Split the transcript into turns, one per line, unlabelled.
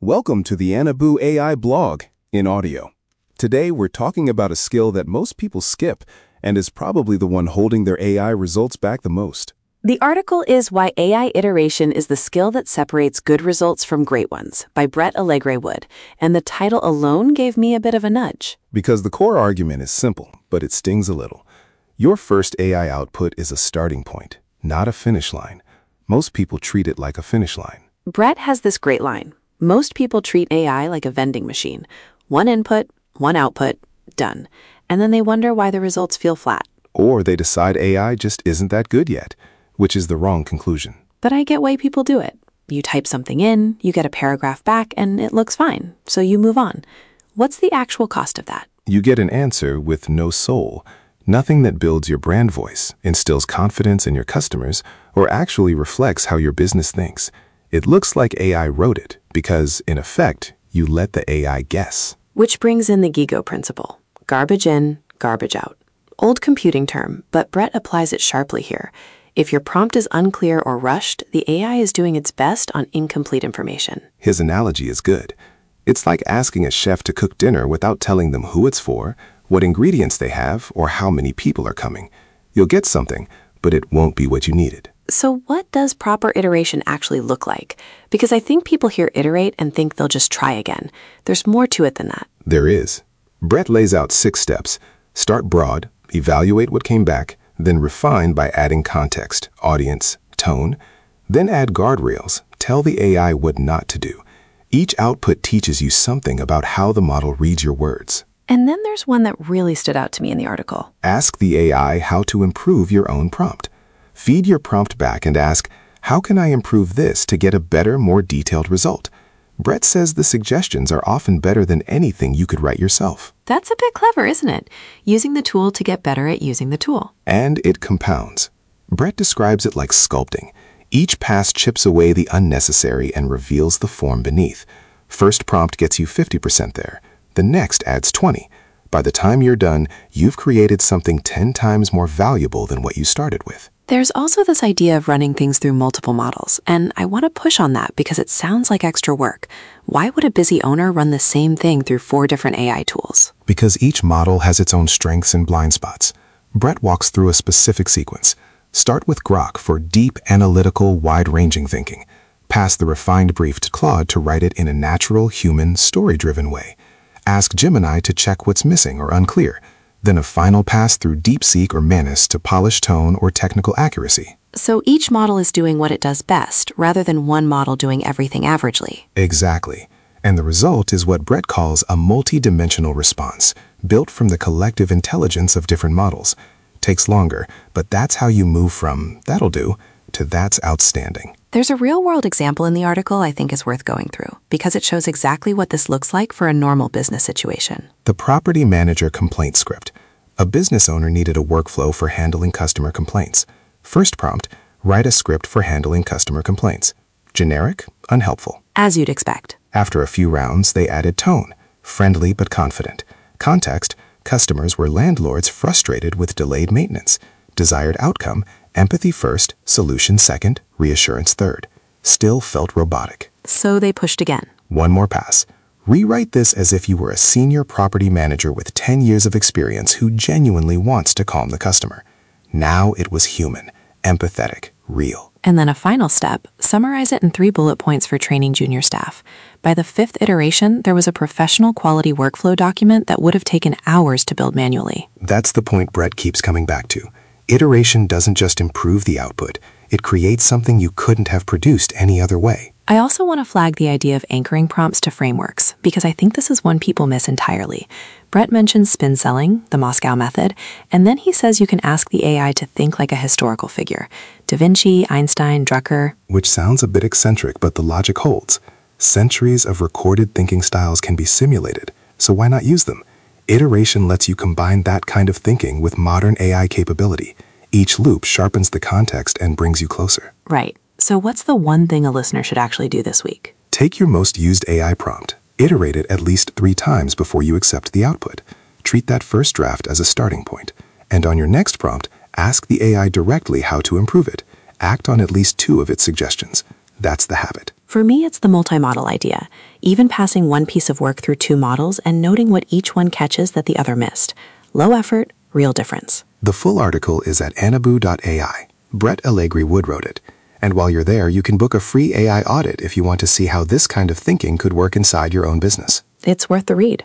Welcome to the Anabu AI blog in audio. Today we're talking about a skill that most people skip and is probably the one holding their AI results back the most.
The article is Why AI Iteration is the Skill That Separates Good Results from Great Ones by Brett Allegre Wood, and the title alone gave me a bit of a nudge.
Because the core argument is simple, but it stings a little. Your first AI output is a starting point, not a finish line. Most people treat it like a finish line.
Brett has this great line. Most people treat AI like a vending machine. One input, one output, done. And then they wonder why the results feel flat.
Or they decide AI just isn't that good yet, which is the wrong conclusion.
But I get why people do it. You type something in, you get a paragraph back, and it looks fine, so you move on. What's the actual cost of that?
You get an answer with no soul, nothing that builds your brand voice, instills confidence in your customers, or actually reflects how your business thinks. It looks like AI wrote it because, in effect, you let the AI guess.
Which brings in the GIGO principle. Garbage in, garbage out. Old computing term, but Brett applies it sharply here. If your prompt is unclear or rushed, the AI is doing its best on incomplete information.
His analogy is good. It's like asking a chef to cook dinner without telling them who it's for, what ingredients they have, or how many people are coming. You'll get something, but it won't be what you needed.
So what does proper iteration actually look like? Because I think people hear iterate and think they'll just try again. There's more to it than that.
There is. Brett lays out 6 steps. Start broad, evaluate what came back, then refine by adding context, audience, tone. Then add guardrails. Tell the AI what not to do. Each output teaches you something about how the model reads your words.
And then there's one that really stood out to me in the article.
Ask the AI how to improve your own prompt. Feed your prompt back and ask, how can I improve this to get a better, more detailed result? Brett says the suggestions are often better than anything you could write yourself.
That's a bit clever, isn't it? Using the tool to get better at using the tool.
And it compounds. Brett describes it like sculpting. Each pass chips away the unnecessary and reveals the form beneath. First prompt gets you 50% there. The next adds 20. By the time you're done, you've created something 10 times more valuable than what you started with.
There's also this idea of running things through multiple models, and I want to push on that because it sounds like extra work. Why would a busy owner run the same thing through 4 different AI tools?
Because each model has its own strengths and blind spots. Brett walks through a specific sequence. Start with Grok for deep, analytical, wide-ranging thinking. Pass the refined brief to Claude to write it in a natural, human, story-driven way. Ask Gemini to check what's missing or unclear. Then a final pass through DeepSeek or Manus to polish tone or technical accuracy.
So each model is doing what it does best, rather than one model doing everything averagely.
Exactly. And the result is what Brett calls a multi-dimensional response, built from the collective intelligence of different models. Takes longer, but that's how you move from "that'll do" to "that's outstanding."
There's a real-world example in the article I think is worth going through, because it shows exactly what this looks like for a normal business situation.
The property manager complaint script. A business owner needed a workflow for handling customer complaints. First prompt, write a script for handling customer complaints. Generic, unhelpful.
As you'd expect.
After a few rounds, they added tone, friendly but confident. Context, customers were landlords frustrated with delayed maintenance. Desired outcome, empathy first, solution second, reassurance third. Still felt robotic.
So they pushed again.
One more pass. Rewrite this as if you were a senior property manager with 10 years of experience who genuinely wants to calm the customer. Now it was human, empathetic, real.
And then a final step, summarize it in 3 bullet points for training junior staff. By the 5th iteration, there was a professional quality workflow document that would have taken hours to build manually.
That's the point Brett keeps coming back to. Iteration doesn't just improve the output, it creates something you couldn't have produced any other way.
I also want to flag the idea of anchoring prompts to frameworks, because I think this is one people miss entirely. Brett mentions spin selling, the Moscow method, and then he says you can ask the AI to think like a historical figure. Da Vinci, Einstein, Drucker.
Which sounds a bit eccentric, but the logic holds. Centuries of recorded thinking styles can be simulated, so why not use them? Iteration lets you combine that kind of thinking with modern AI capability. Each loop sharpens the context and brings you closer.
Right. So what's the one thing a listener should actually do this week?
Take your most used AI prompt. Iterate it at least 3 times before you accept the output. Treat that first draft as a starting point. And on your next prompt, ask the AI directly how to improve it. Act on at least 2 of its suggestions. That's the habit.
For For me, it's the multi-model idea, even passing one piece of work through two models and noting what each one catches that the other missed. Low effort, real difference.
The full article is at anabu.ai. Brett Allegri Wood wrote it. And while you're there, you can book a free AI audit if you want to see how this kind of thinking could work inside your own business.
It's worth the read.